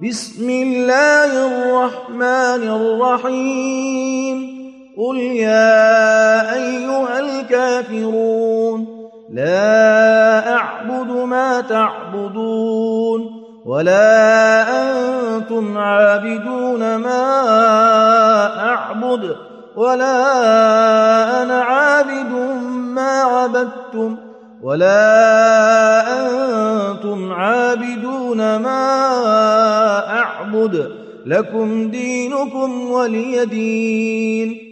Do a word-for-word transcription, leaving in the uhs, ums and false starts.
بسم الله الرحمن الرحيم قل يا أيها الكافرون لا أعبد ما تعبدون ولا أنتم عابدون ما أعبد ولا أنا عابد ما عبدتم ولا أنتم عابدون ما أعبد لكم دينكم ولي دين.